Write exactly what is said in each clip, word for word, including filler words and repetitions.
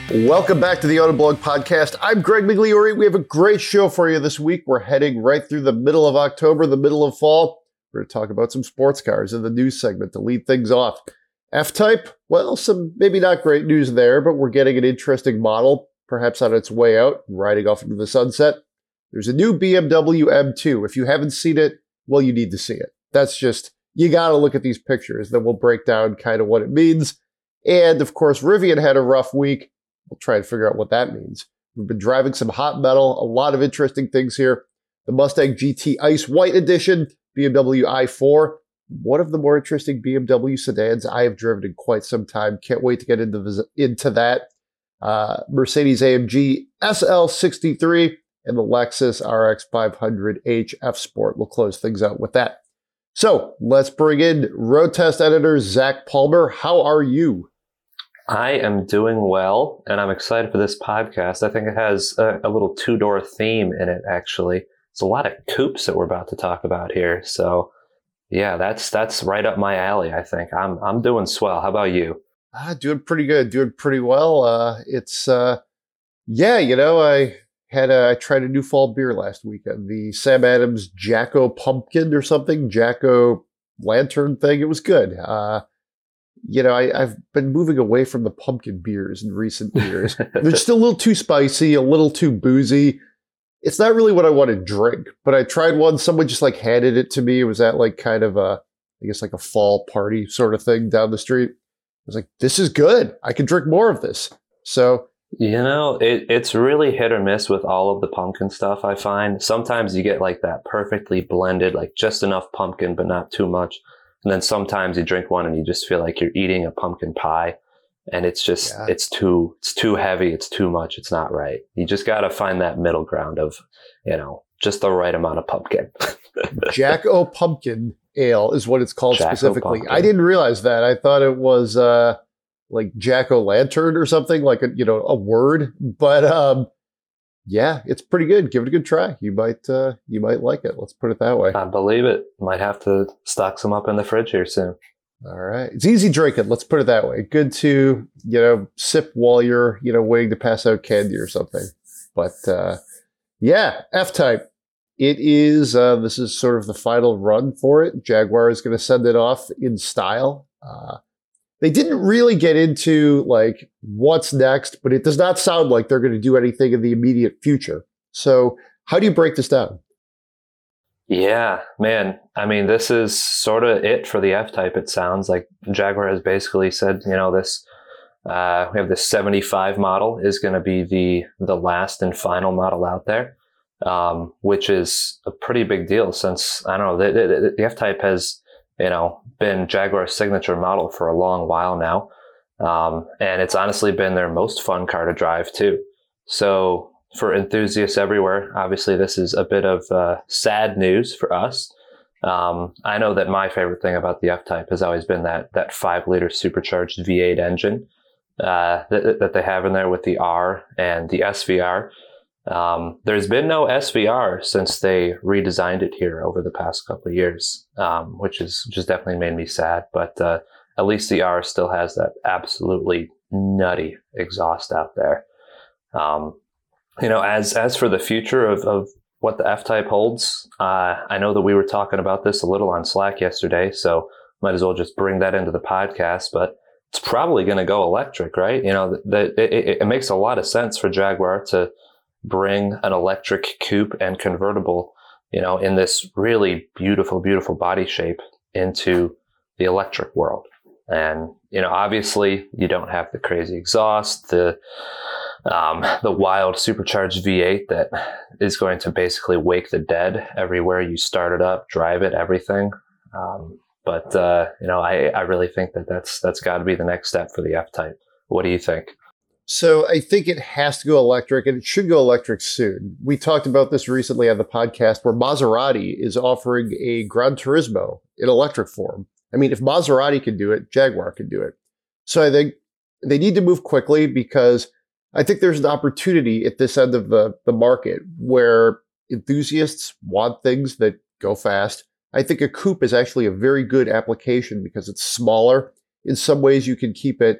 Welcome back to the Autoblog Podcast. I'm Greg Migliori. We have a great show for you this week. We're heading right through the middle of October, the middle of fall. We're going to talk about some sports cars in the news segment to lead things off. F-Type, well, some maybe not great news there, but we're getting an interesting model, perhaps on its way out, riding off into the sunset. There's a new B M W M two. If you haven't seen it, well, you need to see it. That's just, you got to look at these pictures. Then we'll break down kind of what it means. And, of course, Rivian had a rough week. We'll try and figure out what that means. We've been driving some hot metal, a lot of interesting things here. The Mustang G T Ice White Edition, B M W i four, one of the more interesting B M W sedans I have driven in quite some time. Can't wait to get into, the, into that. Uh, Mercedes A M G S L sixty-three and the Lexus R X five hundred H F Sport. We'll close things out with that. So let's bring in Road Test editor Zach Palmer. How are you? I am doing well, and I'm excited for this podcast. I think it has a, a little two-door theme in it, actually. It's a lot of coupes that we're about to talk about here. So, yeah, that's that's right up my alley, I think. I'm I'm doing swell. How about you? Ah, doing pretty good. Doing pretty well. Uh, it's, uh, yeah, you know, I had a, I tried a new fall beer last weekend. The Sam Adams Jacko Pumpkin or something, Jacko Lantern thing. It was good. Uh You know, I, I've been moving away from the pumpkin beers in recent years. They're just a little too spicy, a little too boozy. It's not really what I want to drink, but I tried one. Someone just like handed it to me. It was at like kind of a, I guess like a fall party sort of thing down the street. I was like, this is good. I can drink more of this. So, you know, it, it's really hit or miss with all of the pumpkin stuff, I find. Sometimes you get like that perfectly blended, like just enough pumpkin, but not too much. And then sometimes you drink one and you just feel like you're eating a pumpkin pie, and it's just, yeah. it's too, it's too heavy. It's too much. It's not right. You just got to find that middle ground of, you know, just the right amount of pumpkin. Jacko Pumpkin Ale is what it's called Jacko specifically. Pumpkin. I didn't realize that. I thought it was uh, like Jacko Lantern or something, like a, you know, a word, but um, yeah, it's pretty good. Give it a good try. You might uh, you might like it. Let's put it that way. I believe it. Might have to stock some up in the fridge here soon. All right. It's easy drinking. Let's put it that way. Good to, you know, sip while you're, you know, waiting to pass out candy or something. But uh, yeah, F-Type. It is, uh, this is sort of the final run for it. Jaguar is going to send it off in style. Uh, They didn't really get into like what's next, but it does not sound like they're going to do anything in the immediate future. So how do you break this down? Yeah, man. I mean, this is sort of it for the F-Type, it sounds like. Jaguar has basically said, you know, this, uh, we have this seventy-five model is going to be the, the last and final model out there, um, which is a pretty big deal since, I don't know, the, the, the F-Type has, you know, been Jaguar's signature model for a long while now. Um, and it's honestly been their most fun car to drive too. So for enthusiasts everywhere, obviously this is a bit of uh, sad news for us. Um, I know that my favorite thing about the F-Type has always been that that five liter supercharged V eight engine uh, that, that they have in there with the R and the S V R. Um, there's been no S V R since they redesigned it here over the past couple of years, um, which is which has definitely made me sad. But uh, at least the R still has that absolutely nutty exhaust out there. Um, you know, as as for the future of, of what the F-Type holds, uh, I know that we were talking about this a little on Slack yesterday, so might as well just bring that into the podcast. But it's probably going to go electric, right? You know, that it, it, it makes a lot of sense for Jaguar to bring an electric coupe and convertible, you know, in this really beautiful, beautiful body shape into the electric world. And, you know, obviously you don't have the crazy exhaust, the, um, the wild supercharged V eight that is going to basically wake the dead everywhere you start it up, drive it, everything. Um, but, uh, you know, I, I really think that that's, that's got to be the next step for the F-Type. What do you think? So I think it has to go electric, and it should go electric soon. We talked about this recently on the podcast where Maserati is offering a Gran Turismo in electric form. I mean, if Maserati can do it, Jaguar can do it. So I think they need to move quickly because I think there's an opportunity at this end of the, the market where enthusiasts want things that go fast. I think a coupe is actually a very good application because it's smaller. In some ways, you can keep it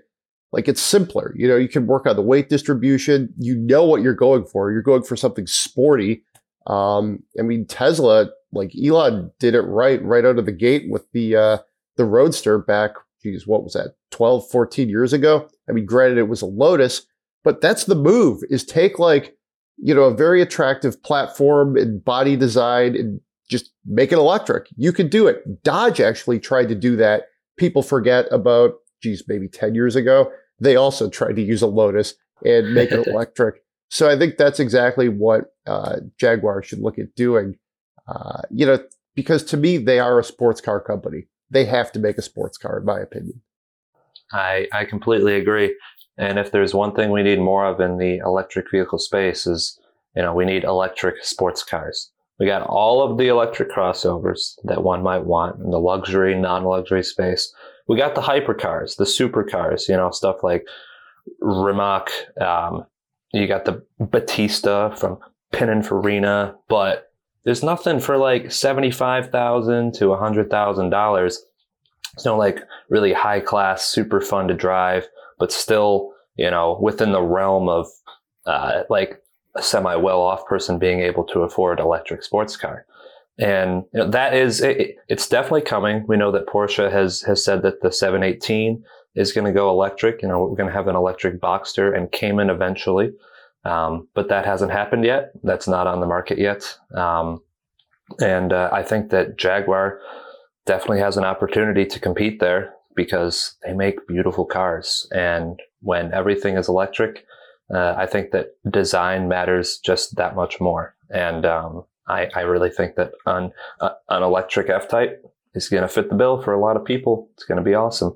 like it's simpler. You know, you can work on the weight distribution. You know what you're going for. You're going for something sporty. Um, I mean, Tesla, like Elon did it right, right out of the gate with the, uh, the Roadster back, geez, what was that, twelve, fourteen years ago? I mean, granted, it was a Lotus, but that's the move, is take like, you know, a very attractive platform and body design and just make it electric. You could do it. Dodge actually tried to do that. People forget about, geez, maybe ten years ago. They also tried to use a Lotus and make it electric. So I think that's exactly what uh, Jaguar should look at doing. Uh, you know, because to me, they are a sports car company. They have to make a sports car, in my opinion. I, I completely agree. And if there's one thing we need more of in the electric vehicle space is, you know, we need electric sports cars. We got all of the electric crossovers that one might want in the luxury, non-luxury space. We got the hypercars, the supercars, you know, stuff like Rimac. Um, you got the Batista from Pininfarina, but there's nothing for like seventy-five thousand dollars to one hundred thousand dollars. It's no like really high class, super fun to drive, but still, you know, within the realm of uh, like a semi well-off person being able to afford electric sports car. And you know, that is, it, it's definitely coming. We know that Porsche has, has said that the seven eighteen is going to go electric. You know, we're going to have an electric Boxster and Cayman eventually. Um, but that hasn't happened yet. That's not on the market yet. Um, and uh, I think that Jaguar definitely has an opportunity to compete there because they make beautiful cars. And when everything is electric, uh, I think that design matters just that much more. And um, I, I really think that an, uh, an electric F-Type is going to fit the bill for a lot of people. It's going to be awesome.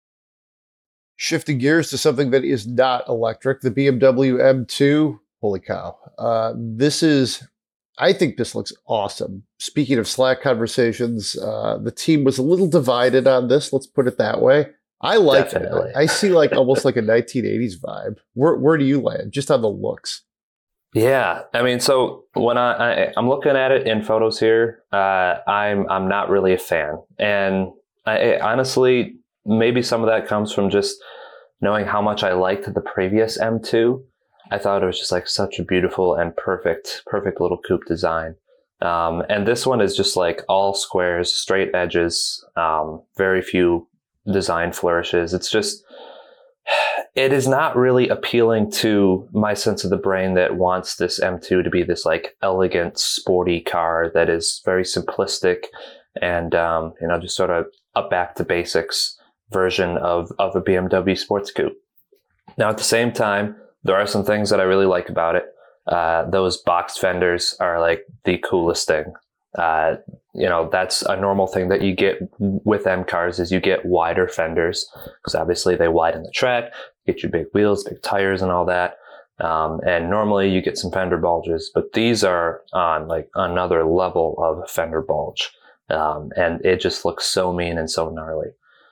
Shifting gears to something that is not electric, the B M W M two. Holy cow. Uh, this is, I think this looks awesome. Speaking of Slack conversations, uh, the team was a little divided on this. Let's put it that way. I like Definitely. it. I see like almost like a nineteen eighties vibe. Where, where do you land? Just on the looks. Yeah, I mean, so when I, I I'm looking at it in photos here, uh, I'm I'm not really a fan, and I, I honestly, maybe some of that comes from just knowing how much I liked the previous M two. I thought it was just like such a beautiful and perfect, perfect little coupe design. Um, and this one is just like all squares, straight edges, um, very few design flourishes. It's just, it is not really appealing to my sense of the brain that wants this M two to be this like elegant, sporty car that is very simplistic and, um, you know, just sort of a back to basics version of, of a B M W sports coupe. Now, at the same time, there are some things that I really like about it. Uh, those boxed fenders are like the coolest thing. Uh, you know, that's a normal thing that you get with M cars is you get wider fenders because obviously they widen the track, get you big wheels, big tires and all that. Um, and normally you get some fender bulges, but these are on like another level of fender bulge. Um, and it just looks so mean and so gnarly.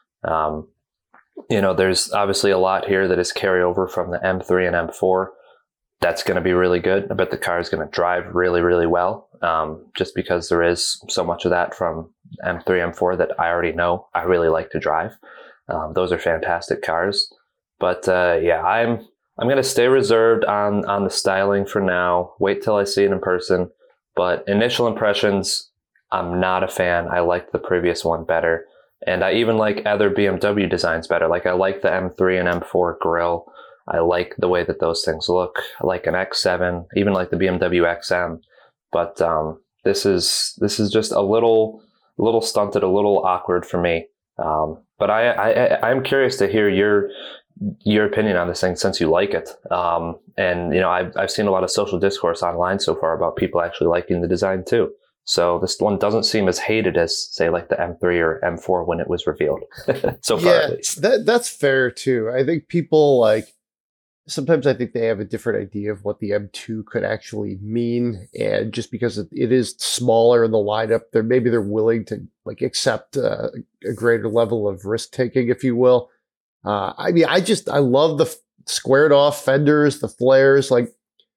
Um, you know, there's obviously a lot here that is carryover from the M three and M four. That's going to be really good. I bet the car is going to drive really, really well, um, just because there is so much of that from M three, M four that I already know I really like to drive. Um, those are fantastic cars. But uh, yeah, I'm I'm going to stay reserved on, on the styling for now. Wait till I see it in person. But initial impressions, I'm not a fan. I liked the previous one better. And I even like other B M W designs better. Like I like the M three and M four grille. I like the way that those things look. I like an X seven, even like the B M W X M. But um, this is this is just a little a little stunted, a little awkward for me. Um, but I, I I'm curious to hear your your opinion on this thing since you like it. Um, and you know I've I've seen a lot of social discourse online so far about people actually liking the design too. So this one doesn't seem as hated as, say, like the M three or M four when it was revealed. so far, yeah, at least. That, that's fair, too. I think people, like, sometimes I think they have a different idea of what the M two could actually mean. And just because it, it is smaller in the lineup, they're, maybe they're willing to, like, accept uh, a greater level of risk-taking, if you will. Uh, I mean, I just, I love the f- squared-off fenders, the flares, like,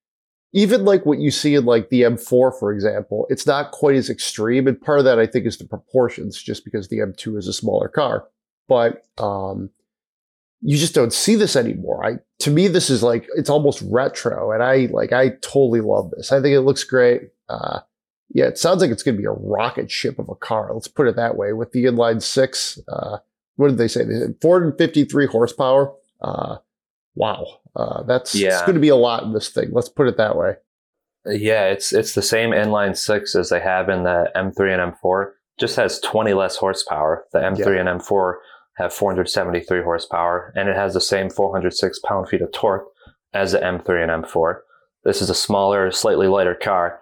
even like what you see in like the M four, for example, it's not quite as extreme. And part of that, I think, is the proportions, just because the M two is a smaller car. But, um, you just don't see this anymore. I to me, this is like it's almost retro, and I like I totally love this. I think it looks great. Uh, yeah, it sounds like it's going to be a rocket ship of a car. Let's put it that way. With the inline six, uh, what did they say? They said four hundred fifty-three horsepower. Uh, wow, uh, that's yeah. it's going to be a lot in this thing. Let's put it that way. Yeah, it's it's the same inline six as they have in the M three and M four. Just has twenty less horsepower. The M three yeah. and M four have four hundred seventy-three horsepower, and it has the same four hundred six pound-feet of torque as the M three and M four. This is a smaller, slightly lighter car.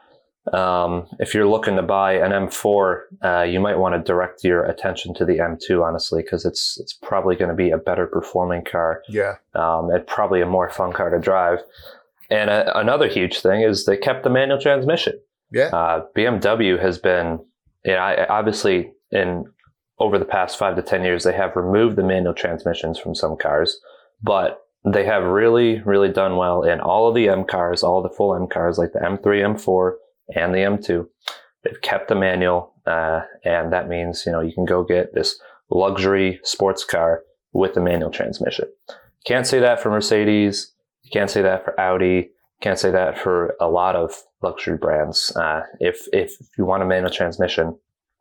Um, if you're looking to buy an M four, uh, you might want to direct your attention to the M two, honestly, because it's it's probably going to be a better performing car. Yeah. Um, and probably a more fun car to drive. And a, another huge thing is they kept the manual transmission. Yeah. Uh, B M W has been, you know, I, obviously in over the past five to ten years, they have removed the manual transmissions from some cars, but they have really, really done well in all of the M cars, all the full M cars, like the M three, M four, and the M two. They've kept the manual, uh, and that means, you know, you can go get this luxury sports car with the manual transmission. Can't say that for Mercedes. You can't say that for Audi. Can't say that for a lot of luxury brands. Uh, if if you want a manual transmission,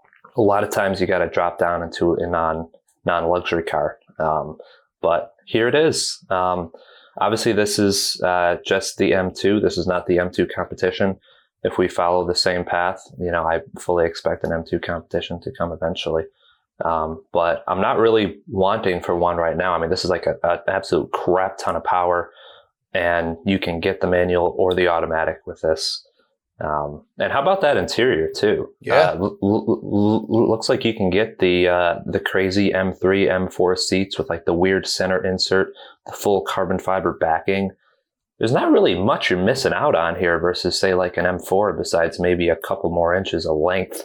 a lot of times you got to drop down into a non non luxury car. Um, but here it is. Um, obviously, this is uh, just the M two. This is not the M two competition. If we follow the same path, you know, I fully expect an M two competition to come eventually. Um, but I'm not really wanting for one right now. I mean, this is like an absolute crap ton of power, and you can get the manual or the automatic with this. Um, and how about that interior too? Yeah, uh, l- l- l- looks like you can get the uh, the crazy M three, M four seats with like the weird center insert, the full carbon fiber backing. There's not really much you're missing out on here versus say like an M four, besides maybe a couple more inches of length.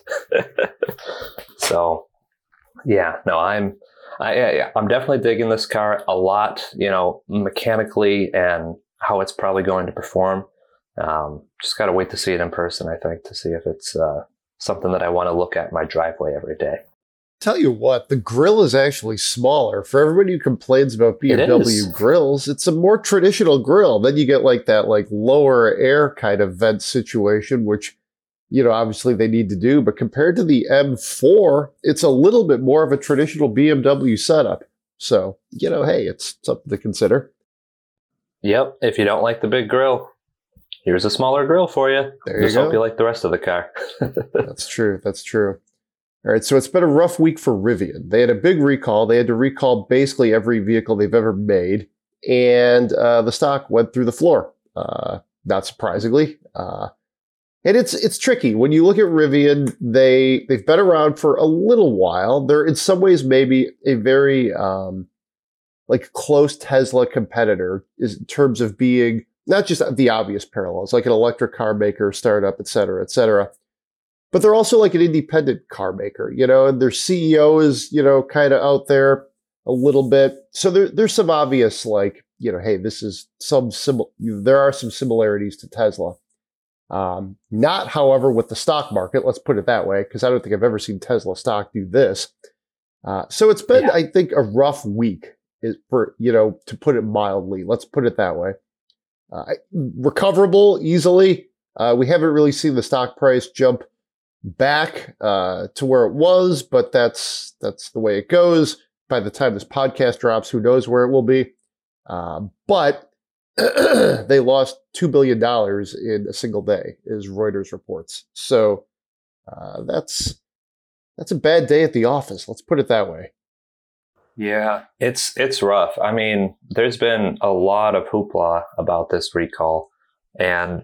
So, yeah, no, I'm I, I'm definitely digging this car a lot. You know, mechanically and how it's probably going to perform. Um, just got to wait to see it in person, I think, to see if it's uh, something that I want to look at in my driveway every day. Tell you what, the grill is actually smaller. For everybody who complains about B M W grills, it's a more traditional grill. Then you get like that like lower air kind of vent situation, which, you know, obviously they need to do. But compared to the M four, it's a little bit more of a traditional B M W setup. So, you know, hey, it's something to consider. Yep. If you don't like the big grill, here's a smaller grill for you. There you Just go. hope you like the rest of the car. That's true. That's true. All right, so it's been a rough week for Rivian. They had a big recall. They had to recall basically every vehicle they've ever made, and uh, the stock went through the floor, uh, not surprisingly. Uh, and it's it's tricky. When you look at Rivian, they, they've been around for a little while. They're in some ways maybe a very um, like close Tesla competitor is in terms of being not just the obvious parallels, like an electric car maker, startup, et cetera, et cetera. But they're also like an independent car maker, you know, and their C E O is, you know, kind of out there a little bit. So there, there's some obvious, like, you know, hey, this is some, sim- there are some similarities to Tesla. Um, not, however, with the stock market, let's put it that way, because I don't think I've ever seen Tesla stock do this. Uh, so it's been, yeah. I think, a rough week is for, you know, to put it mildly. Let's put it that way. Uh, recoverable easily. Uh, we haven't really seen the stock price jump back uh, to where it was, but that's that's the way it goes. By the time this podcast drops, who knows where it will be. Uh, but they lost two billion dollars in a single day, as Reuters reports. So uh, that's that's a bad day at the office. Let's put it that way. Yeah, it's it's rough. I mean, there's been a lot of hoopla about this recall, and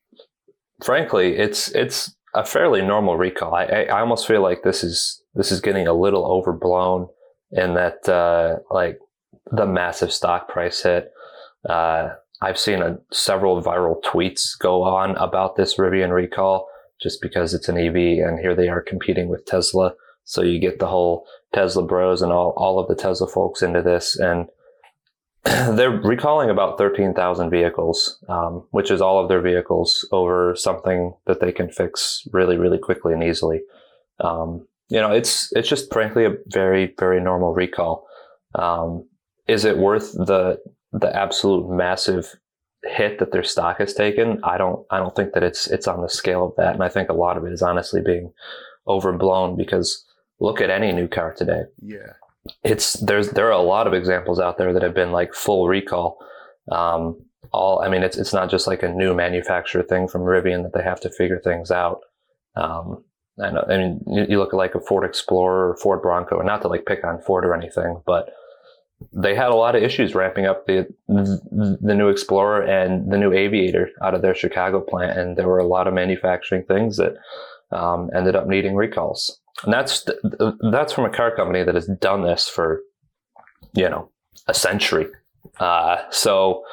frankly, it's it's a fairly normal recall. I, I almost feel like this is this is getting a little overblown in that uh, like the massive stock price hit. Uh, I've seen a, several viral tweets go on about this Rivian recall just because it's an E V and here they are competing with Tesla. So you get the whole Tesla bros and all, all of the Tesla folks into this, and they're recalling about thirteen thousand vehicles, um, which is all of their vehicles over something that they can fix really, really quickly and easily. Um, you know, it's it's just frankly a very, very normal recall. Um, is it worth the the absolute massive hit that their stock has taken? I don't I don't think that it's it's on the scale of that. And I think a lot of it is honestly being overblown, because look at any new car today. Yeah. It's there's there are a lot of examples out there that have been like full recall. Um, all I mean, it's it's not just like a new manufacturer thing from Rivian that they have to figure things out. Um, I know, I mean, you, you look at like a Ford Explorer or Ford Bronco, and not to like pick on Ford or anything, but they had a lot of issues ramping up the the new Explorer and the new Aviator out of their Chicago plant, and there were a lot of manufacturing things that um, ended up needing recalls. And that's that's from a car company that has done this for, you know, a century. Uh, so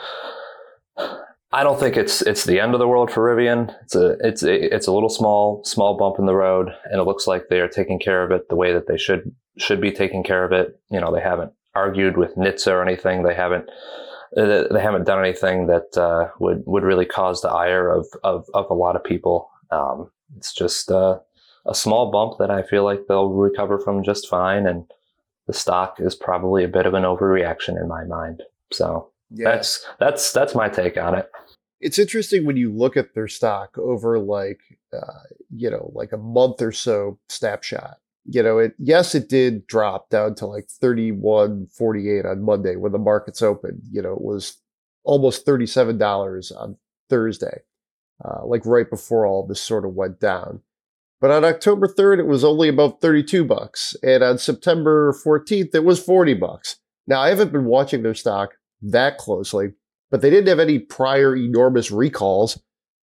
I don't think it's it's the end of the world for Rivian. It's a it's a, it's a little small small bump in the road, and it looks like they are taking care of it the way that they should should be taking care of it. You know, they haven't argued with N H T S A or anything. They haven't they haven't done anything that uh, would would really cause the ire of of, of a lot of people. Um, it's just uh, a small bump that I feel like they'll recover from just fine, and the stock is probably a bit of an overreaction in my mind. So yeah. that's that's that's my take on it. It's interesting when you look at their stock over like uh, you know like a month or so snapshot. You know, it yes, it did drop down to like thirty-one forty-eight on Monday when the markets opened. You know, it was almost thirty-seven dollars on Thursday, uh, like right before all this sort of went down. But on October third, it was only about thirty-two bucks, and on September fourteenth, it was forty bucks. Now, I haven't been watching their stock that closely, but they didn't have any prior enormous recalls,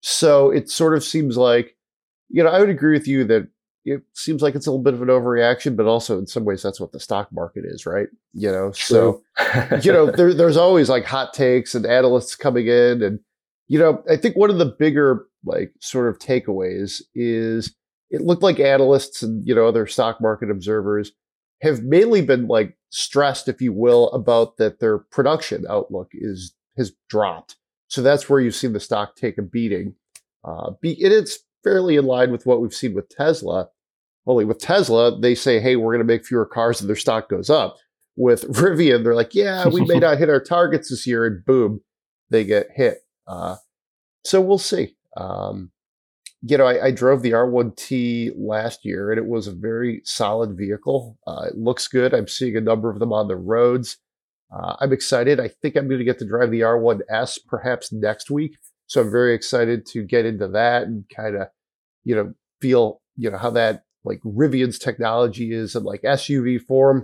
so it sort of seems like, you know, I would agree with you that it seems like it's a little bit of an overreaction, but also in some ways that's what the stock market is, right? You know, True. so, you know, there, there's always like hot takes and analysts coming in. And, you know, I think one of the bigger like sort of takeaways is it looked like analysts and, you know, other stock market observers have mainly been like stressed, if you will, about that their production outlook is has dropped. So that's where you've seen the stock take a beating. Uh, be, and it's fairly in line with what we've seen with Tesla. Only with Tesla, they say, hey, we're going to make fewer cars and their stock goes up. With Rivian, they're like, yeah, we may not hit our targets this year, and boom, they get hit. Uh, so we'll see. Um, you know, I, I drove the R one T last year, and it was a very solid vehicle. Uh, it looks good. I'm seeing a number of them on the roads. Uh, I'm excited. I think I'm going to get to drive the R one S perhaps next week. So I'm very excited to get into that and kind of, you know, feel, you know, how that like Rivian's technology is in like S U V form.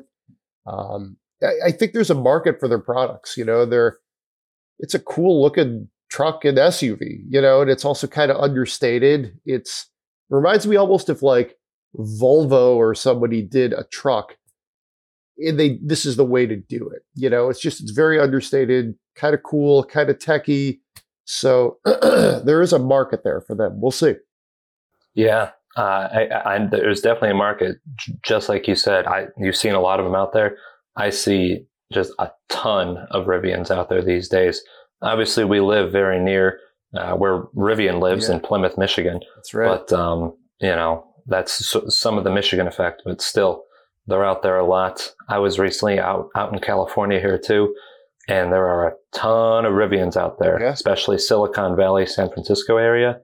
Um, I, I think there's a market for their products. You know, they're, it's a cool looking truck and S U V, you know, and it's also kind of understated. It's reminds me almost of like Volvo or somebody did a truck and they, this is the way to do it. You know, it's just, it's very understated, kind of cool, kind of techy. So there is a market there for them. We'll see. Yeah, uh, I, I, there's definitely a market. Just like you said, I you've seen a lot of them out there. I see just a ton of Rivians out there these days. Obviously, we live very near uh, where Rivian lives yeah. in Plymouth, Michigan. That's right. But um, you know, that's some of the Michigan effect. But still, they're out there a lot. I was recently out out in California here too. And there are a ton of Rivians out there, yeah. especially Silicon Valley, San Francisco area.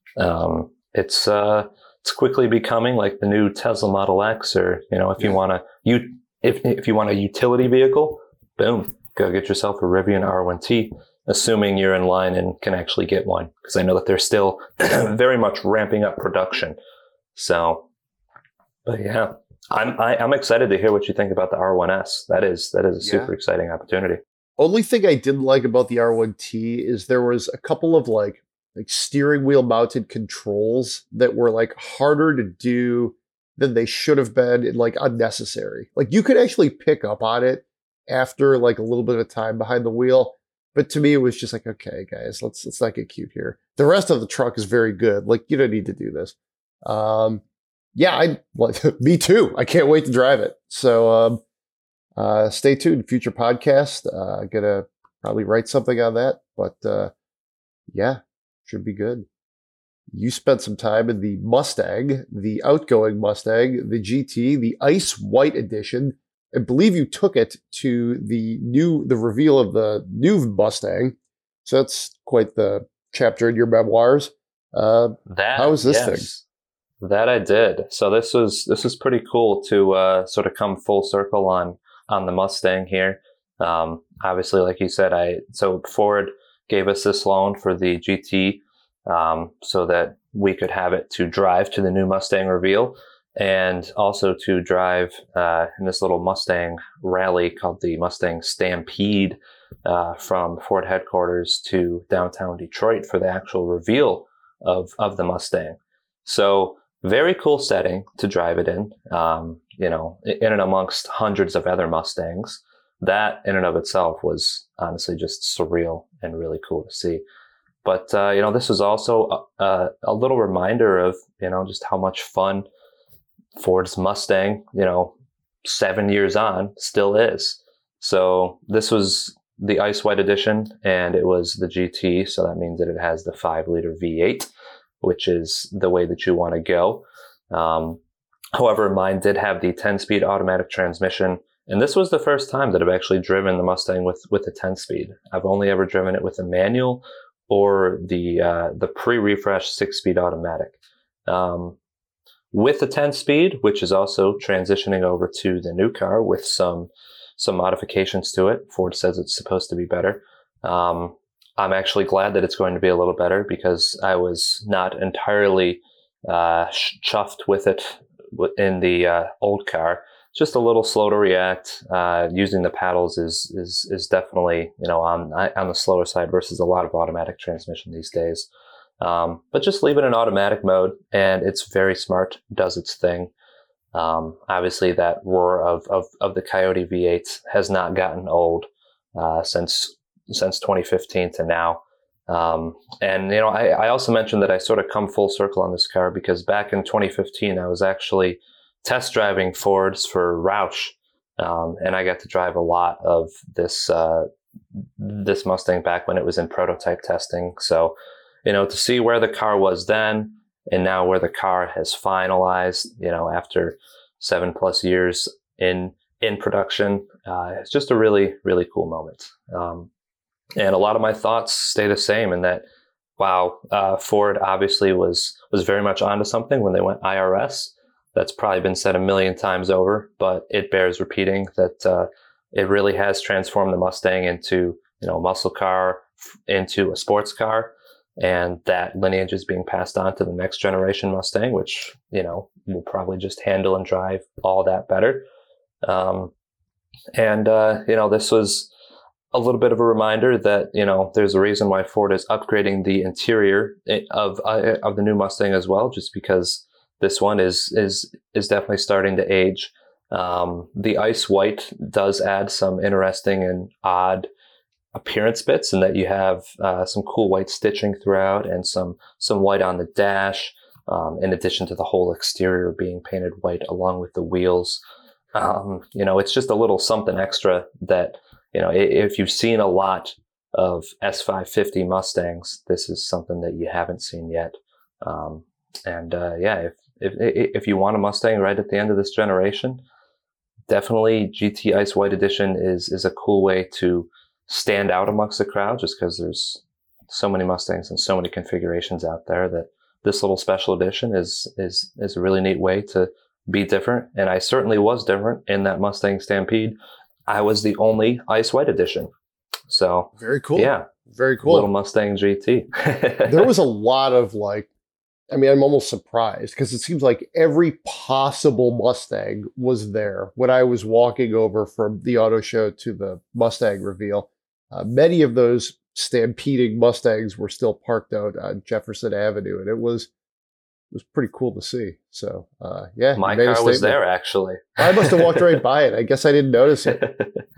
Um, it's uh, it's quickly becoming like the new Tesla Model X, or you know, if yeah. you want to, you if if you want a utility vehicle, boom, go get yourself a Rivian R one T. Assuming you're in line and can actually get one, because I know that they're still very much ramping up production. So, but yeah, I'm I, I'm excited to hear what you think about the R one S. That is that is a super yeah. exciting opportunity. Only thing I didn't like about the R one T is there was a couple of like like steering wheel mounted controls that were like harder to do than they should have been and like unnecessary. Like you could actually pick up on it after like a little bit of time behind the wheel. But to me, it was just like, okay, guys, let's let's not get cute here. The rest of the truck is very good. Like you don't need to do this. Um, yeah, I like me too. I can't wait to drive it. So um, Uh, stay tuned. Future podcast. Uh, gonna probably write something on that, but uh, yeah, should be good. You spent some time in the Mustang, the outgoing Mustang, the G T, the Ice White Edition, I believe you took it to the new, the reveal of the new Mustang. So that's quite the chapter in your memoirs. Uh, That, how is this yes, thing? That I did. So this was this was pretty cool to uh, sort of come full circle on on the Mustang here. Um, obviously, like you said, I so Ford gave us this loan for the G T um, so that we could have it to drive to the new Mustang reveal, and also to drive uh, in this little Mustang rally called the Mustang Stampede uh, from Ford headquarters to downtown Detroit for the actual reveal of of the Mustang. So very cool setting to drive it in, um, you know, in and amongst hundreds of other Mustangs. That in and of itself was honestly just surreal and really cool to see. But, uh, you know, this was also a, a little reminder of, you know, just how much fun Ford's Mustang, you know, seven years on still is. So this was the Ice White Edition, and it was the G T. So that means that it has the five liter V eight, which is the way that you want to go. Um, however, mine did have the ten speed automatic transmission. And this was the first time that I've actually driven the Mustang with, with a ten speed. I've only ever driven it with a manual or the uh, the pre-refresh six speed automatic. Um, with the ten speed, which is also transitioning over to the new car with some some modifications to it. Ford says it's supposed to be better. Um, I'm actually glad that it's going to be a little better because I was not entirely uh, chuffed with it in the uh, old car. Just a little slow to react. Uh, using the paddles is is is definitely, you know, on on the slower side versus a lot of automatic transmission these days. Um, but just leave it in automatic mode, and it's very smart. Does its thing. Um, obviously, that roar of, of of the Coyote V eight has not gotten old uh, since since twenty fifteen to now. Um, and you know, I, I also mentioned that I sort of come full circle on this car because back in twenty fifteen, I was actually test driving Fords for Roush, um, and I got to drive a lot of this uh, this Mustang back when it was in prototype testing. So, you know, to see where the car was then and now where the car has finalized, you know, after seven plus years in in production, uh, it's just a really really cool moment. Um, and a lot of my thoughts stay the same in that, wow, uh, Ford obviously was was very much onto something when they went I R S. That's probably been said a million times over, but it bears repeating that uh, it really has transformed the Mustang into, you know, a muscle car, into a sports car, and that lineage is being passed on to the next generation Mustang, which, you know, will probably just handle and drive all that better. Um, and, uh, you know, this was a little bit of a reminder that, you know, there's a reason why Ford is upgrading the interior of uh, of the new Mustang as well, just because this one is is is definitely starting to age. Um, the ice white does add some interesting and odd appearance bits, in that you have uh, some cool white stitching throughout and some some white on the dash, um, in addition to the whole exterior being painted white along with the wheels. Um, you know, it's just a little something extra that, you know, if you've seen a lot of S five fifty Mustangs, this is something that you haven't seen yet. Um, and uh, yeah, if, if if you want a Mustang right at the end of this generation, definitely G T Ice White Edition is is a cool way to stand out amongst the crowd, just because there's so many Mustangs and so many configurations out there that this little special edition is is is a really neat way to be different. And I certainly was different in that Mustang Stampede. I was the only Ice White Edition. So very cool. Yeah. Very cool. Little Mustang G T. There was a lot of like, I mean, I'm almost surprised because it seems like every possible Mustang was there when I was walking over from the auto show to the Mustang reveal. Uh, many of those stampeding Mustangs were still parked out on Jefferson Avenue, and it was it was pretty cool to see. So, uh, yeah, my car was there actually. I must have walked right by it. I guess I didn't notice it.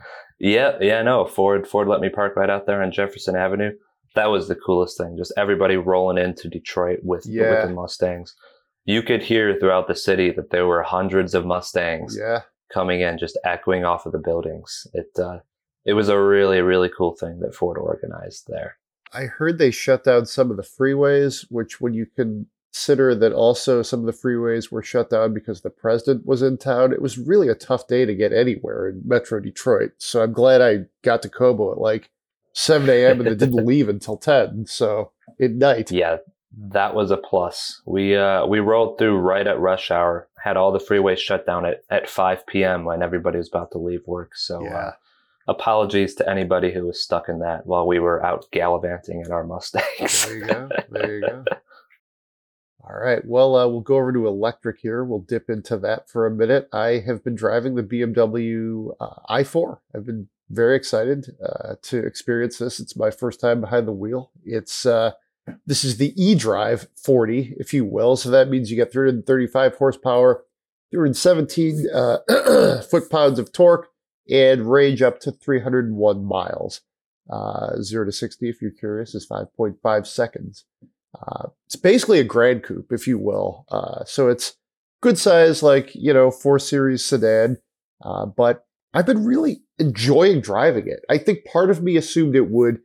yeah, yeah, no. Ford, Ford let me park right out there on Jefferson Avenue. That was the coolest thing. Just everybody rolling into Detroit with, yeah. with the Mustangs. You could hear throughout the city that there were hundreds of Mustangs yeah. coming in, just echoing off of the buildings. It uh, it was a really, really cool thing that Ford organized there. I heard they shut down some of the freeways, which when you can consider that also some of the freeways were shut down because the president was in town. It was really a tough day to get anywhere in Metro Detroit. So I'm glad I got to Kobo at like seven a.m. and it didn't leave until ten. So at night. Yeah, that was a plus. We uh, we rolled through right at rush hour, had all the freeways shut down at, at five p.m. when everybody was about to leave work. So Yeah. uh, apologies to anybody who was stuck in that while we were out gallivanting in our Mustangs. There you go. There you go. All right. Well, uh, we'll go over to electric here. We'll dip into that for a minute. I have been driving the B M W uh, i four. I've been very excited uh, to experience this. It's my first time behind the wheel. It's uh, this is the eDrive forty, if you will. So that means you get three hundred thirty-five horsepower, two hundred seventeen uh, foot-pounds of torque, and range up to three hundred one miles. Uh, zero to sixty, if you're curious, is five point five seconds. Uh, it's basically a Grand Coupe, if you will. Uh, so it's good size, like, you know, four series sedan. Uh, but I've been really enjoying driving it. I think part of me assumed it would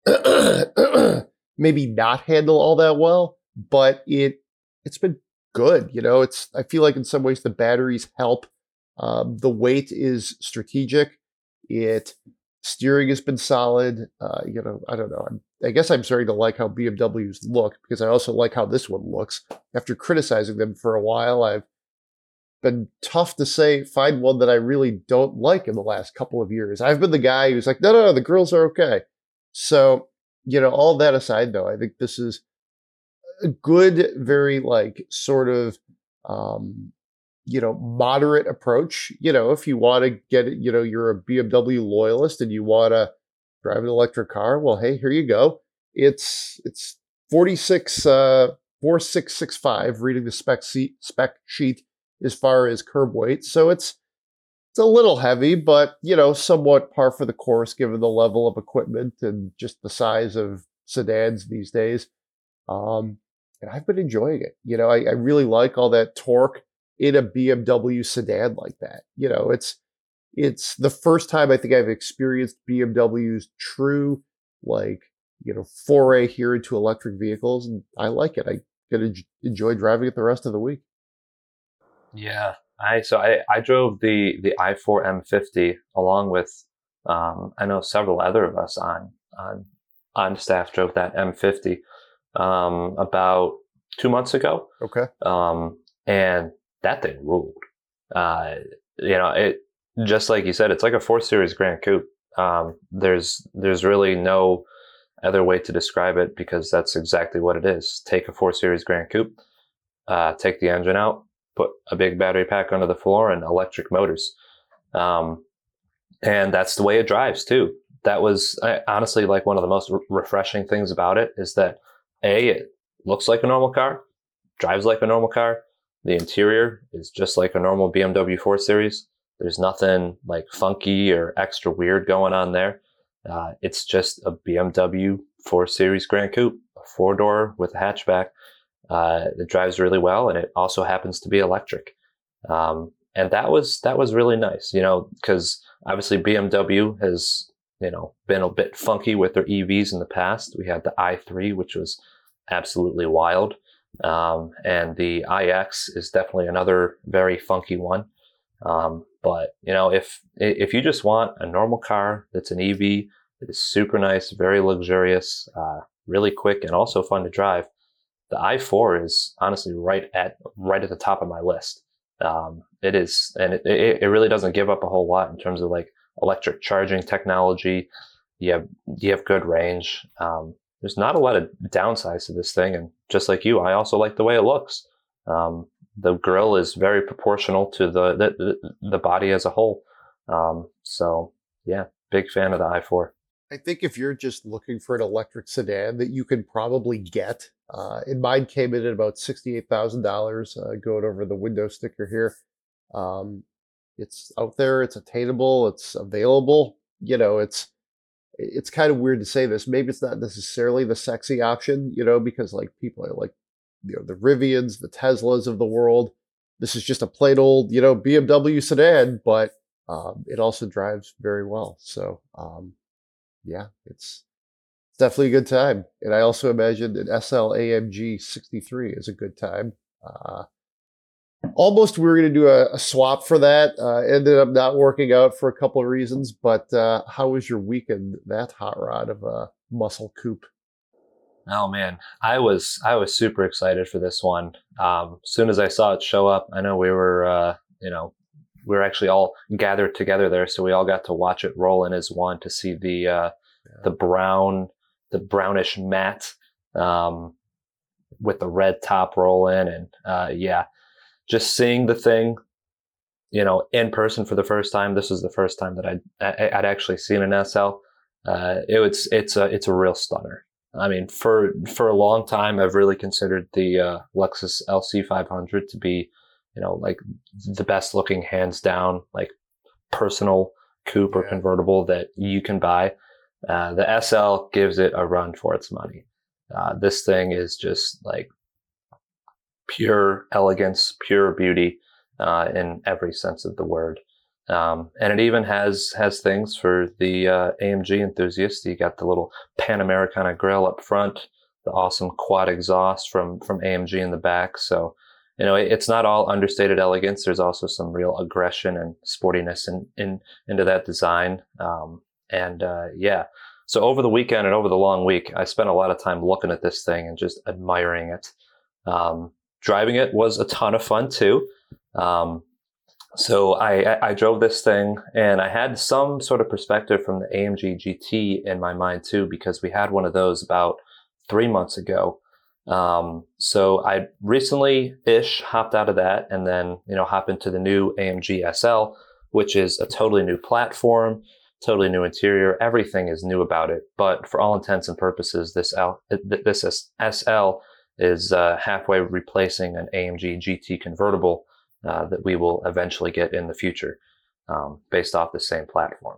maybe not handle all that well, but it, it's been good. You know, it's, I feel like in some ways the batteries help. Um, the weight is strategic. It, steering has been solid. Uh, you know, I don't know. I'm, I guess I'm starting to like how B M Ws look because I also like how this one looks. After criticizing them for a while, I've been tough to say, find one that I really don't like in the last couple of years. I've been the guy who's like, no, no, no, the grills are okay. So, you know, all that aside, though, I think this is a good, very like sort of, um, you know, moderate approach. You know, if you want to get it, you know, you're a B M W loyalist and you want to drive an electric car, well, hey, here you go. It's it's forty-six, uh, four six six five, reading the spec sheet, spec sheet as far as curb weight. So it's it's a little heavy, but you know, somewhat par for the course given the level of equipment and just the size of sedans these days. Um, and I've been enjoying it. You know, I, I really like all that torque in a B M W sedan like that. You know, it's it's the first time I think I've experienced B M W's true, like, you know, foray here into electric vehicles, and I like it. I can enjoy driving it the rest of the week. Yeah, I so I, I drove the the i four M fifty along with um, I know several other of us on on on staff drove that M fifty um, about two months ago. Okay, um, and that thing ruled. Uh, you know, it just like you said, it's like a four series Grand Coupe. Um, there's there's really no other way to describe it because that's exactly what it is. Take a four series Grand Coupe, uh, take the engine out, put a big battery pack under the floor, and electric motors. Um, and that's the way it drives too. That was uh, honestly like one of the most re- refreshing things about it is that A, it looks like a normal car, drives like a normal car. The interior is just like a normal B M W four series. There's nothing like funky or extra weird going on there. Uh, it's just a B M W four series Grand Coupe, a four door with a hatchback. Uh, it drives really well, and it also happens to be electric. Um, and that was that was really nice, you know, because obviously B M W has, you know, been a bit funky with their E Vs in the past. We had the i three, which was absolutely wild. Um, and the iX is definitely another very funky one. Um, but you know, if, if you just want a normal car that's an E V, that is super nice, very luxurious, uh, really quick and also fun to drive, the i four is honestly right at, right at the top of my list. Um, it is, and it, it, it really doesn't give up a whole lot in terms of like electric charging technology. You have, you have good range. Um, There's not a lot of downsides to this thing. And just like you, I also like the way it looks. Um, the grille is very proportional to the, the, the body as a whole. Um, so yeah, big fan of the i four. I think if you're just looking for an electric sedan that you can probably get, uh, and mine came in at about sixty-eight thousand dollars, uh, going over the window sticker here. Um, it's out there, it's attainable, it's available. You know, it's, it's kind of weird to say this. Maybe it's not necessarily the sexy option, you know, because like people are like, you know, the Rivians, the Teslas of the world. This is just a plain old, you know, B M W sedan, but um, it also drives very well. So, um, yeah, it's definitely a good time. And I also imagine an S L A M G sixty-three is a good time. Uh, almost we were going to do a, a swap for that. Uh, ended up not working out for a couple of reasons. But uh, how was your weekend, that hot rod of a muscle coupe? Oh man, I was I was super excited for this one. Um, as soon as I saw it show up, I know we were uh, you know we were actually all gathered together there, so we all got to watch it roll in as one to see the uh, the brown the brownish matte um, with the red top roll in, and uh, yeah, just seeing the thing, you know, in person for the first time. This was the first time that I'd I'd actually seen an S L. Uh, it was it's a it's a real stunner. I mean, for for a long time, I've really considered the uh, Lexus L C five hundred to be, you know, like the best looking, hands down, like personal coupe or Yeah. convertible that you can buy. Uh, the S L gives it a run for its money. Uh, this thing is just like pure elegance, pure beauty uh, in every sense of the word. Um, and it even has has things for the uh, A M G enthusiast. You got the little Panamericana grill up front, the awesome quad exhaust from from A M G in the back. So, you know, it, it's not all understated elegance. There's also some real aggression and sportiness in, in into that design. Um, and uh, yeah, so over the weekend and over the long week, I spent a lot of time looking at this thing and just admiring it. Um, driving it was a ton of fun too. Um, So I, I drove this thing, and I had some sort of perspective from the A M G G T in my mind too, because we had one of those about three months ago. Um, so I recently-ish hopped out of that, and then you know hop into the new A M G S L, which is a totally new platform, totally new interior. Everything is new about it. But for all intents and purposes, this L, this S L is uh, halfway replacing an A M G G T convertible. Uh, that we will eventually get in the future um, based off the same platform.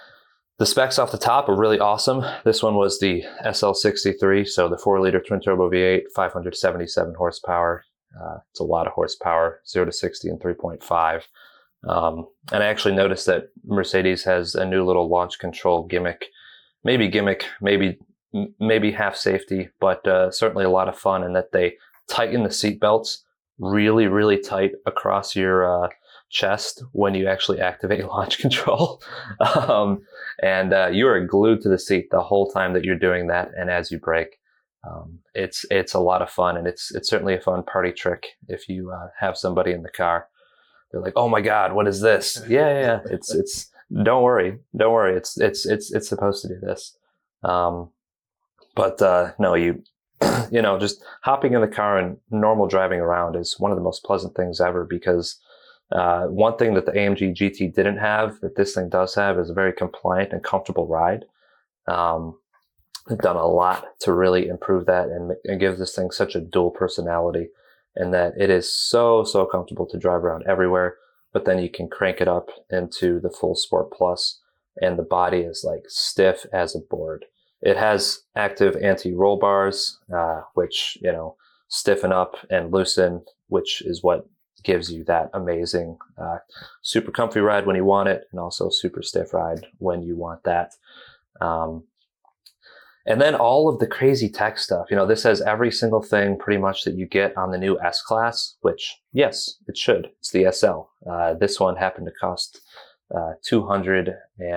The specs off the top are really awesome. This one was the S L sixty-three, so the four liter twin turbo V eight, five hundred seventy-seven horsepower. Uh, it's a lot of horsepower, zero to sixty in three point five. Um, and I actually noticed that Mercedes has a new little launch control gimmick, maybe gimmick, maybe maybe half safety, but uh, certainly a lot of fun in that they tighten the seat belts really, really tight across your uh, chest when you actually activate launch control. um, and uh, you are glued to the seat the whole time that you're doing that. And as you brake, um, it's it's a lot of fun. And it's it's certainly a fun party trick if you uh, have somebody in the car. They're like, oh my God, what is this? Yeah, yeah, yeah. It's, it's, don't worry. Don't worry. It's, it's, it's, it's supposed to do this. Um, but uh, no, you, you know, just hopping in the car and normal driving around is one of the most pleasant things ever, because uh, one thing that the A M G G T didn't have that this thing does have is a very compliant and comfortable ride. Um, they've done a lot to really improve that and, and give this thing such a dual personality, and that it is so, so comfortable to drive around everywhere. But then you can crank it up into the full Sport Plus, and the body is like stiff as a board. It has active anti-roll bars, uh, which, you know, stiffen up and loosen, which is what gives you that amazing, uh, super comfy ride when you want it, and also super stiff ride when you want that. Um, and then all of the crazy tech stuff. You know, this has every single thing pretty much that you get on the new S-Class, which, yes, it should. It's the S L. Uh, this one happened to cost uh, two hundred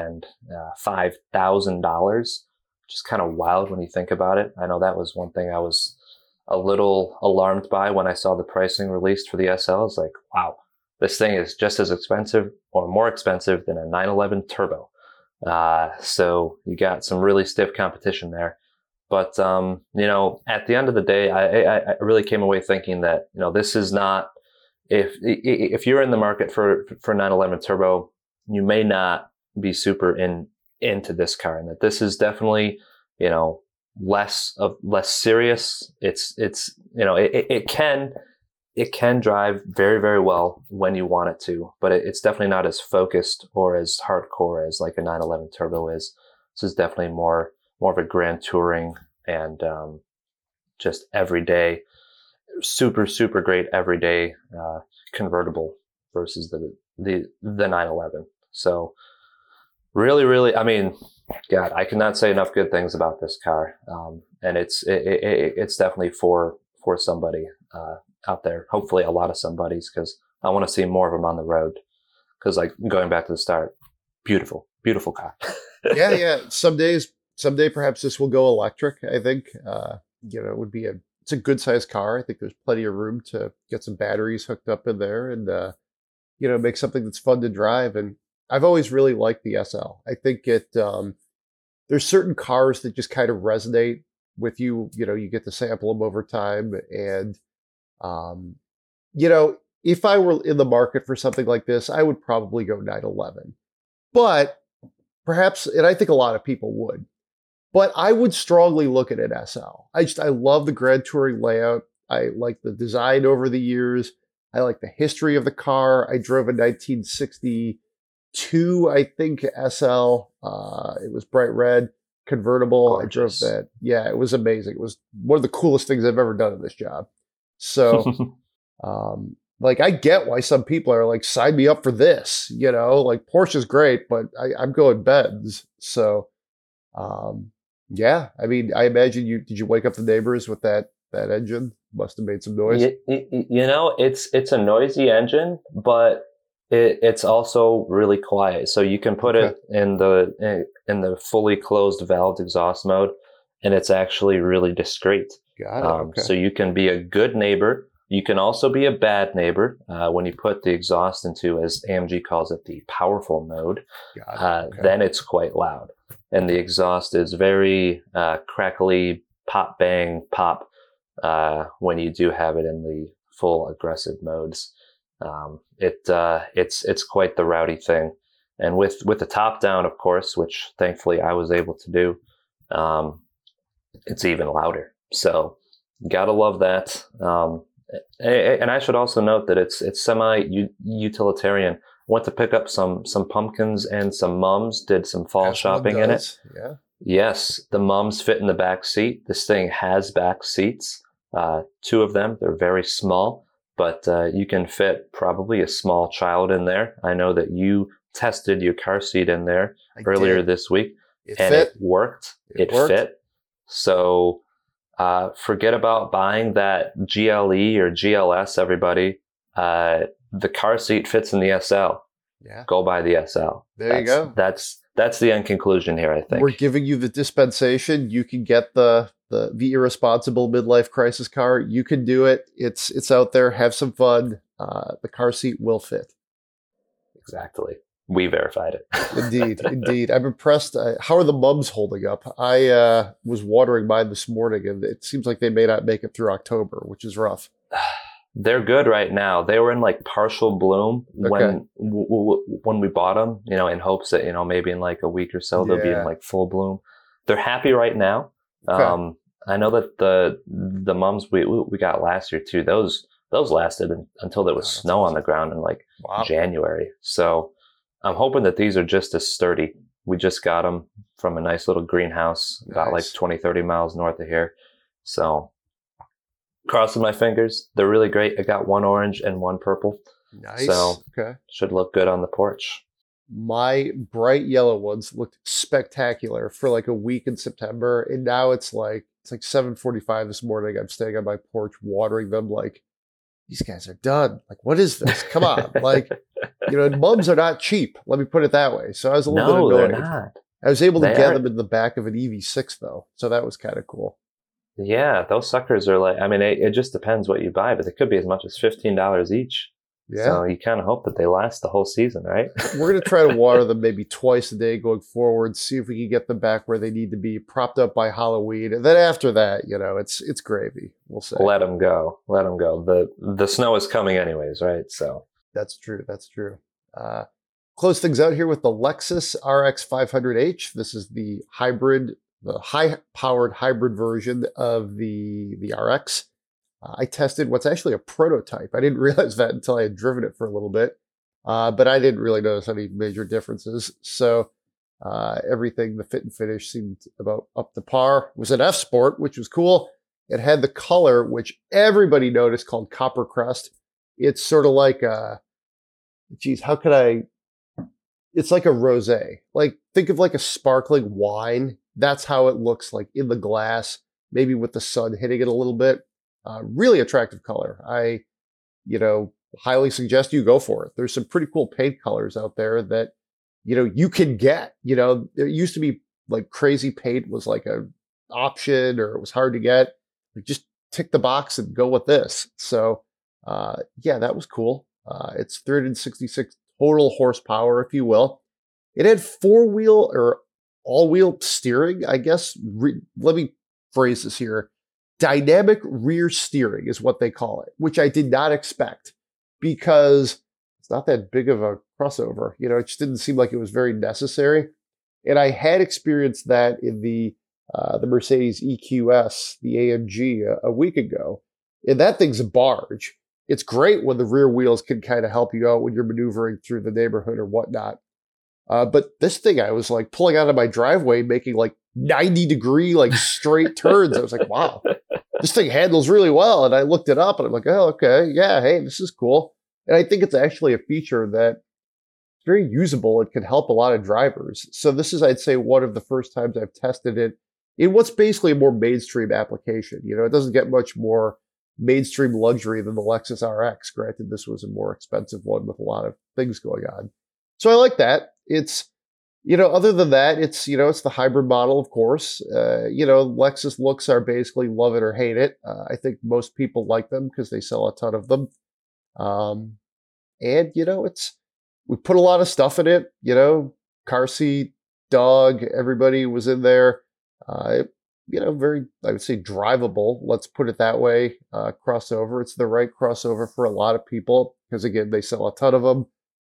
five thousand dollars. Which is kind of wild when you think about it. I know that was one thing I was a little alarmed by when I saw the pricing released for the S L. I was like, wow, this thing is just as expensive or more expensive than a nine eleven Turbo. Uh, so you got some really stiff competition there. But, um, you know, at the end of the day, I, I, I really came away thinking that, you know, this is not, if, if you're in the market for, for nine eleven Turbo, you may not be super in, into this car, and that this is definitely, you know, less of less serious. It's, it's, you know, it, it can, it can drive very, very well when you want it to, but it, it's definitely not as focused or as hardcore as like a nine eleven Turbo is. This is definitely more, more of a grand touring and, um, just everyday, super, super great everyday, uh, convertible versus the, the, the nine eleven. So, Really, really, I mean, God, I cannot say enough good things about this car. Um, and it's it, it, it's definitely for for somebody uh, out there. Hopefully, a lot of somebodies, because I want to see more of them on the road. Because, like, going back to the start, beautiful, beautiful car. yeah, yeah. Some days, someday, perhaps this will go electric. I think, uh, you know, it would be a it's a good sized car. I think there's plenty of room to get some batteries hooked up in there, and uh, you know, make something that's fun to drive. And I've always really liked the S L. I think it. Um, there's certain cars that just kind of resonate with you. You know, you get to sample them over time, and um, you know, if I were in the market for something like this, I would probably go nine eleven. But perhaps, and I think a lot of people would, but I would strongly look at an S L. I just, I love the Grand Touring layout. I like the design over the years. I like the history of the car. I drove a nineteen sixty-two, I think, S L. Uh, it was bright red, convertible. Gorgeous. I drove that. Yeah, it was amazing. It was one of the coolest things I've ever done in this job. So, um, like, I get why some people are like, sign me up for this, you know, like Porsche's great, but I, I'm going Benz. So, um, yeah, I mean, I imagine you, did you wake up the neighbors with that, that engine? Must have made some noise. You, you know, it's, it's a noisy engine, but it, it's also really quiet. So you can put okay. it in the, in the fully closed valved exhaust mode, and it's actually really discreet. Got it. Um, okay. So you can be a good neighbor. You can also be a bad neighbor uh, when you put the exhaust into, as A M G calls it, the powerful mode. Got it. Uh, okay. Then it's quite loud. And the exhaust is very uh, crackly, pop, bang, pop uh, when you do have it in the full aggressive modes. Um, it uh, it's it's quite the rowdy thing. And with, with the top down, of course, which thankfully I was able to do, um, it's even louder. So gotta love that. Um, and I should also note that it's it's semi-utilitarian. Went to pick up some some pumpkins and some mums, did some fall As shopping in it. Yeah. Yes, the mums fit in the back seat. This thing has back seats, uh, two of them. They're very small, but uh, you can fit probably a small child in there. I know that you tested your car seat in there I earlier did. this week, It and fit. it worked. It, it worked. fit. So uh, forget about buying that G L E or G L S, everybody. Uh, the car seat fits in the S L. Yeah. Go buy the S L. There that's, you go. That's that's the end conclusion here, I think. We're giving you the dispensation. You can get the the the irresponsible midlife crisis car. You can do it. It's it's out there. Have some fun. Uh, the car seat will fit. Exactly. We verified it. Indeed, indeed. I'm impressed. Uh, how are the mums holding up? I uh, was watering mine this morning, and it seems like they may not make it through October, which is rough. They're good right now. They were in like partial bloom Okay. when w- w- when we bought them, you know, in hopes that, you know, maybe in like a week or so they'll be Yeah. in like full bloom. They're happy right now. Okay. Um, I know that the the mums we we got last year too, those those lasted un- until there was Oh, that's snow awesome. on the ground in like Wow. January. So I'm hoping that these are just as sturdy. We just got them from a nice little greenhouse about like Nice. twenty, thirty miles north of here. So crossing my fingers. They're really great. I got one orange and one purple. Nice. So- Okay. Should look good on the porch. My bright yellow ones looked spectacular for like a week in September, and now it's like it's like seven forty-five this morning. I'm staying on my porch watering them. Like, these guys are done. Like, what is this? Come on. Like, you know, mums are not cheap. Let me put it that way. So I was a little no, bit they're annoyed. not. I was able to They get are- them in the back of an E V six though, so that was kind of cool. Yeah, those suckers are like, I mean, it, it just depends what you buy, but they could be as much as fifteen dollars each. Yeah, So you kind of hope that they last the whole season, right? we're gonna try to water them maybe twice a day going forward. See if we can get them back where they need to be, propped up by Halloween, and then after that, you know, it's it's gravy. We'll say. Let them go. Let them go. The the snow is coming anyways, right? So That's true. That's true. Uh, close things out here with the Lexus R X five hundred H. This is the hybrid, the high-powered hybrid version of the the R X. Uh, I tested what's actually a prototype. I didn't realize that until I had driven it for a little bit, uh, but I didn't really notice any major differences. So uh, everything, the fit and finish seemed about up to par. It was an F Sport, which was cool. It had the color, which everybody noticed, called Copper Crest. It's sort of like a, geez, how could I? it's like a rosé. Like, think of like a sparkling wine. That's how it looks like in the glass, maybe with the sun hitting it a little bit. Uh, really attractive color. I, you know, highly suggest you go for it. There's some pretty cool paint colors out there that, you know, you can get. You know, there used to be like crazy paint was like a option or it was hard to get. Like, just tick the box and go with this. So, uh, yeah, that was cool. Uh, it's three hundred sixty-six total horsepower, if you will. It had four wheel or all wheel steering, I guess. Re- let me phrase this here. Dynamic rear steering is what they call it, which I did not expect because it's not that big of a crossover. You know, it just didn't seem like it was very necessary. And I had experienced that in the uh, the Mercedes E Q S, the A M G, a, a week ago. And that thing's a barge. It's great when the rear wheels can kind of help you out when you're maneuvering through the neighborhood or whatnot. Uh, but this thing, I was like pulling out of my driveway, making like ninety degree, like straight turns. I was like, wow, this thing handles really well. And I looked it up and I'm like, oh, okay. Yeah. Hey, this is cool. And I think it's actually a feature that is very usable. It can help a lot of drivers. So this is, I'd say, one of the first times I've tested it in what's basically a more mainstream application. You know, it doesn't get much more mainstream luxury than the Lexus R X. Granted, this was a more expensive one with a lot of things going on. So I like that. It's, you know, other than that, it's, you know, it's the hybrid model, of course. Uh, you know, Lexus looks are basically love it or hate it. Uh, I think most people like them because they sell a ton of them. Um, and, you know, it's, we put a lot of stuff in it, you know, car seat, dog, everybody was in there. Uh, it, you know, very, I would say drivable. Let's put it that way. Uh, crossover. It's the right crossover for a lot of people because, again, they sell a ton of them.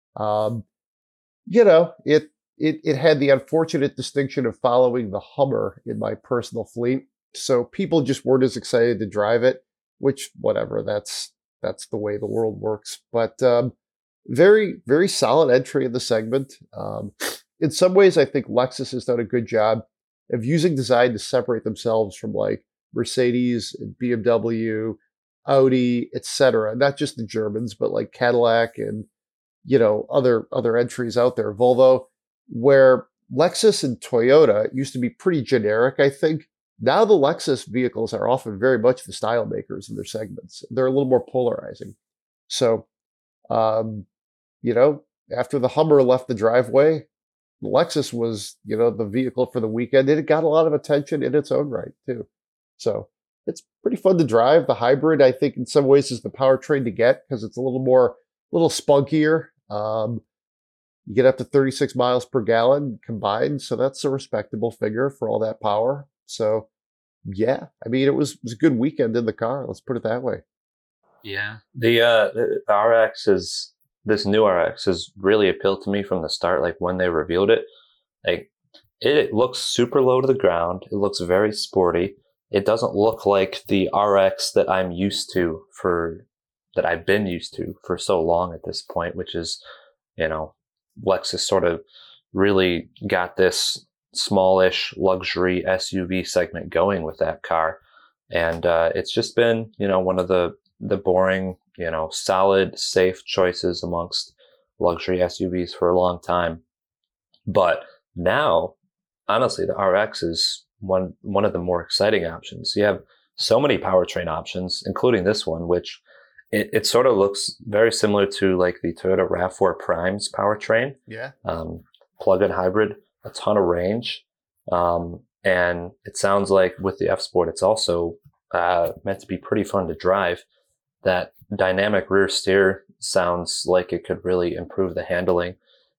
Um, you know, it, it, it had the unfortunate distinction of following the Hummer in my personal fleet. So people just weren't as excited to drive it, which, whatever, that's, that's the way the world works. But, um, very, very solid entry in the segment. Um, in some ways, I think Lexus has done a good job of using design to separate themselves from like Mercedes and B M W, Audi, et cetera. Not just the Germans, but like Cadillac and, you know, other, other entries out there. Volvo, where Lexus and Toyota used to be pretty generic, I think. Now the Lexus vehicles are often very much the style makers in their segments. They're a little more polarizing. So, um, you know, after the Hummer left the driveway, the Lexus was, you know, the vehicle for the weekend. And it got a lot of attention in its own right, too. So it's pretty fun to drive. The hybrid, I think, in some ways is the powertrain to get because it's a little more, a little spunkier. Um, you get up to thirty-six miles per gallon combined. So that's a respectable figure for all that power. So, yeah, I mean, it was, it was a good weekend in the car. Let's put it that way. Yeah. The, uh, the, the R X is, this new R X has really appealed to me from the start. Like when they revealed it, like it, it looks super low to the ground. It looks very sporty. It doesn't look like the R X that I'm used to for, that I've been used to for so long at this point, which is, you know, Lexus sort of really got this smallish luxury S U V segment going with that car. And uh, it's just been, you know, one of the, the boring, you know, solid, safe choices amongst luxury S U Vs for a long time. But now, honestly, the R X is one, one of the more exciting options. You have so many powertrain options, including this one, which it, it sort of looks very similar to like the Toyota RAV four Prime's powertrain. Yeah. Um, plug-in hybrid, a ton of range. Um, and it sounds like with the F Sport, it's also uh, meant to be pretty fun to drive. That dynamic rear steer sounds like it could really improve the handling.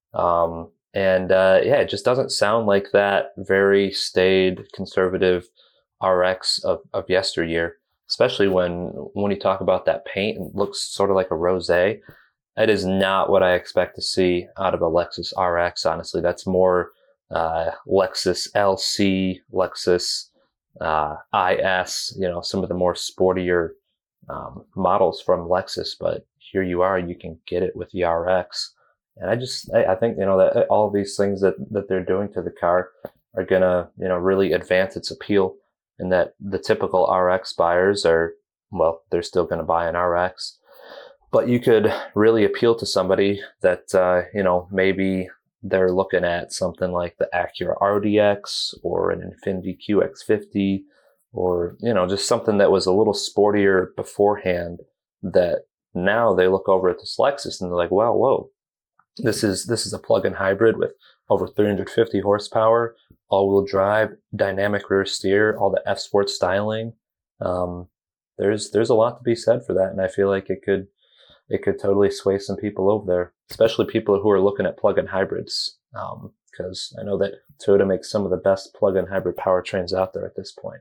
Um, and uh, yeah, it just doesn't sound like that very staid, conservative R X of, of yesteryear, especially when when you talk about that paint and it looks sort of like a rosé. That is not what I expect to see out of a Lexus R X, honestly. That's more uh, Lexus L C, Lexus uh, I S, you know, some of the more sportier um, models from Lexus. But here you are, you can get it with the R X. And I just, I, I think, you know, that all of these things that, that they're doing to the car are going to, you know, really advance its appeal, and that the typical R X buyers are, well, they're still going to buy an R X. But you could really appeal to somebody that, uh, you know, maybe they're looking at something like the Acura R D X or an Infiniti Q X fifty, or, you know, just something that was a little sportier beforehand, that now they look over at this Lexus and they're like, wow, whoa, this is, this is a plug-in hybrid with over three hundred fifty horsepower, all-wheel drive, dynamic rear steer, all the F-Sport styling. Um, there's, there's a lot to be said for that. And I feel like it could, it could totally sway some people over there, especially people who are looking at plug-in hybrids. Um, cause I know that Toyota makes some of the best plug-in hybrid powertrains out there at this point.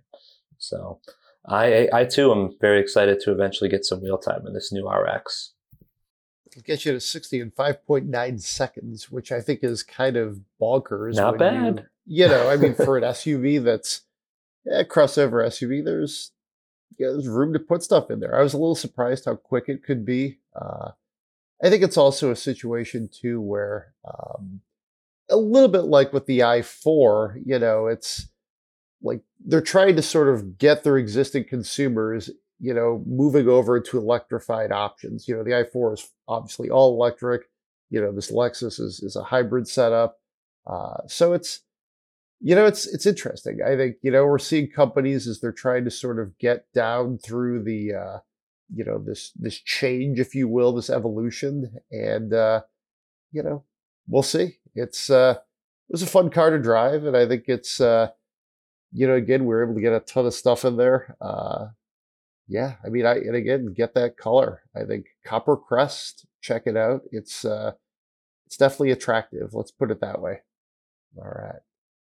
So I, I too am very excited to eventually get some wheel time in this new R X. It'll get you to sixty in five point nine seconds, which I think is kind of bonkers. Not bad. You, you know, I mean, for an S U V that's a crossover S U V, there's, yeah, there's room to put stuff in there. I was a little surprised how quick it could be. Uh, I think it's also a situation too where um, a little bit like with the i four, you know, it's like they're trying to sort of get their existing consumers, you know, moving over to electrified options. You know, the i four is obviously all electric. You know, this Lexus is is a hybrid setup. Uh, so it's, you know, it's it's interesting. I think, you know, we're seeing companies as they're trying to sort of get down through the, uh, you know, this this change, if you will, this evolution, and uh, you know, we'll see. It's uh, it was a fun car to drive, and I think it's, uh, you know, again, we were able to get a ton of stuff in there. Uh, yeah, I mean, I and again, get that color. I think Copper Crest, check it out. It's uh, it's definitely attractive. Let's put it that way. All right.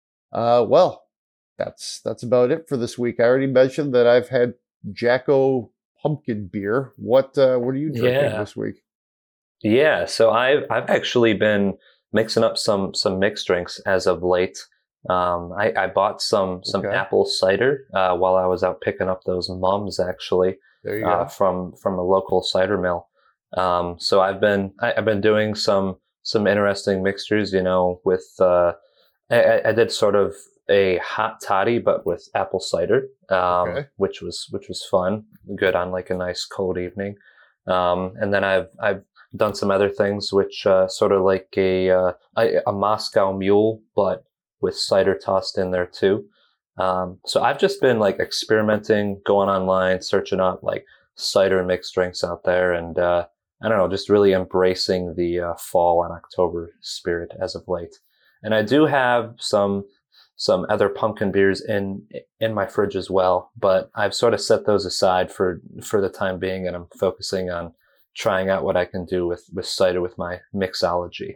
Uh, well, that's that's about it for this week. I already mentioned that I've had Jacko pumpkin beer. What uh, what are you drinking Yeah. this week? Yeah, so I've I've actually been mixing up some some mixed drinks as of late. Um, I, I bought some some Okay. apple cider uh, while I was out picking up those mums, actually, There you uh, go. from from a local cider mill. Um, so I've been I, I've been doing some some interesting mixtures, you know, with uh, I, I did sort of a hot toddy, but with apple cider, um, Okay. which was which was fun, good on like a nice cold evening. Um, and then I've I've done some other things, which uh, sort of like a, uh, a a Moscow Mule, but with cider tossed in there too. Um, so I've just been like experimenting, going online, searching up like cider mixed drinks out there, and uh, I don't know, just really embracing the uh, fall and October spirit as of late. And I do have some some other pumpkin beers in in my fridge as well, but I've sort of set those aside for for the time being, and I'm focusing on trying out what I can do with with cider with my mixology.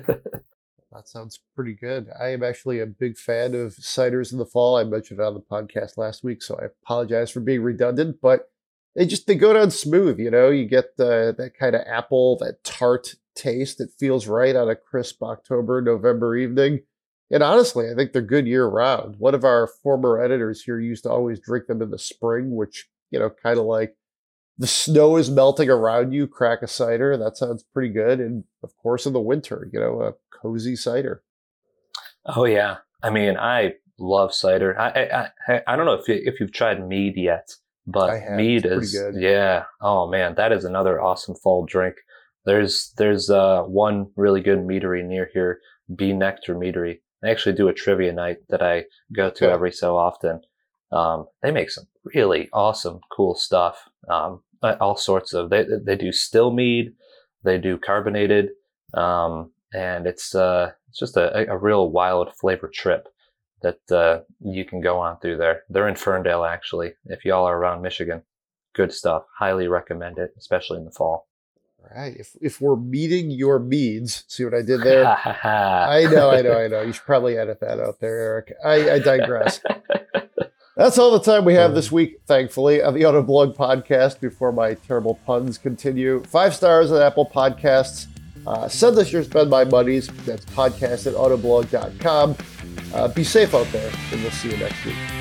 That sounds pretty good. I am actually a big fan of ciders in the fall. I mentioned it on the podcast last week, so I apologize for being redundant, but they just they go down smooth. You know, you get the, that kind of apple, that tart taste that feels right on a crisp October, November evening. And honestly, I think they're good year round. One of our former editors here used to always drink them in the spring, which, you know, kind of like the snow is melting around you, crack a cider. That sounds pretty good. And of course, in the winter, you know, a cozy cider. Oh yeah, I mean, I love cider. I I I, I don't know if you, if you've tried mead yet, but I have. mead It's pretty is good. yeah. Oh man, that is another awesome fall drink. There's there's uh one really good meadery near here, Bee Nectar Meadery. They actually do a trivia night that I go to Okay. every so often. Um, they make some really awesome, cool stuff. Um, all sorts of they they do still mead, they do carbonated, um, and it's uh it's just a, a real wild flavor trip that uh, you can go on through there. They're in Ferndale, actually. If y'all are around Michigan, good stuff. Highly recommend it, especially in the fall. All right. If if we're meeting your meads, see what I did there? I know, I know, I know. You should probably edit that out there, Eric. I, I digress. That's all the time we have this week, thankfully, on the Autoblog podcast before my terrible puns continue. Five stars on Apple Podcasts. Uh, send us your Spend My Monies. That's podcast at autoblog dot com. Uh, be safe out there, and we'll see you next week.